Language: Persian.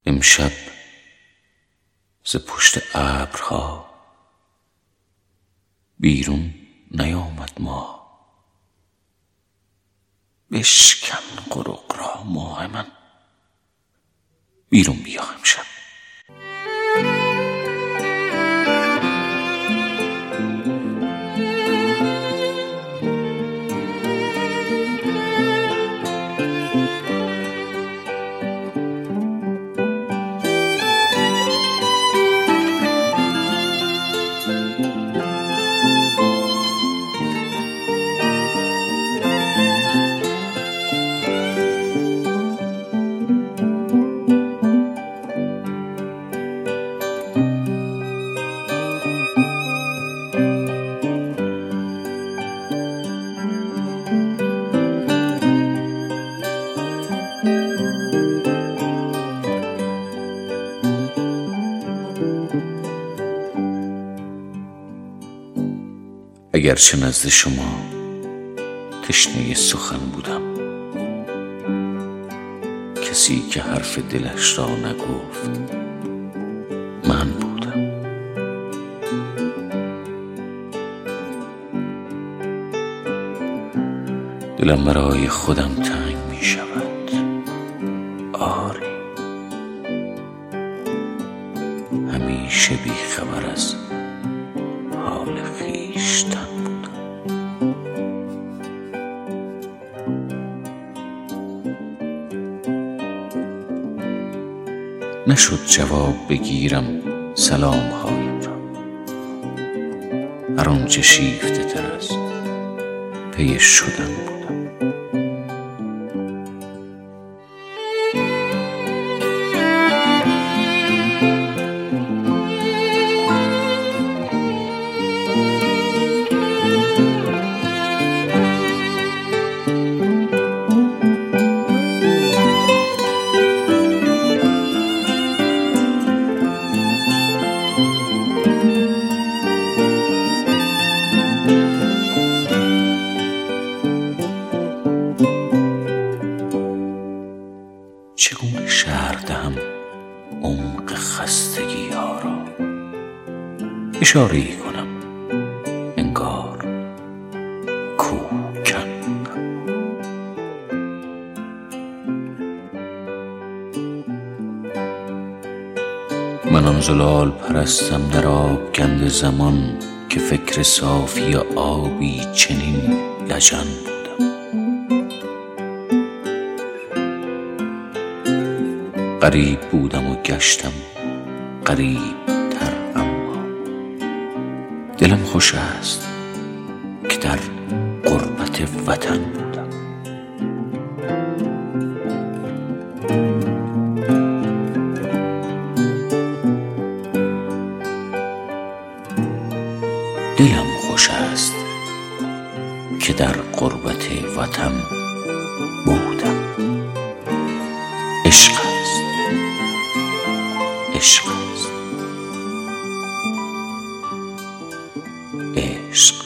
امشب ز پشت ابرها بیرون نیامد ماه. بشکن قرق را ماه من، بیرون بیا امشب. اگرچه نزد شما تشنه سخن بودم، کسی که حرف دلش را نگفت من بودم. دلم برای خودم تنگ می شود، آری، همیشه بی خبر از حال خویشتن بودم. نشد جواب بگیرم سلام هایم را، هر آنچه شیفته تر از پی شدن بودم. چگونه شرح دهم عمق خستگی ها را؟ اشاره‌ای کنم انگار کوهکن. من آن زلال پرستم در آبگند زمان که فکر صافی آبی چنین لجن بودم. غریب بودم و گشتم غریب تر، اما دلم خوش است که در غربت وطن بودم. دلم خوش است که در غربت وطن بودم. عشق است، عشق است، عشق.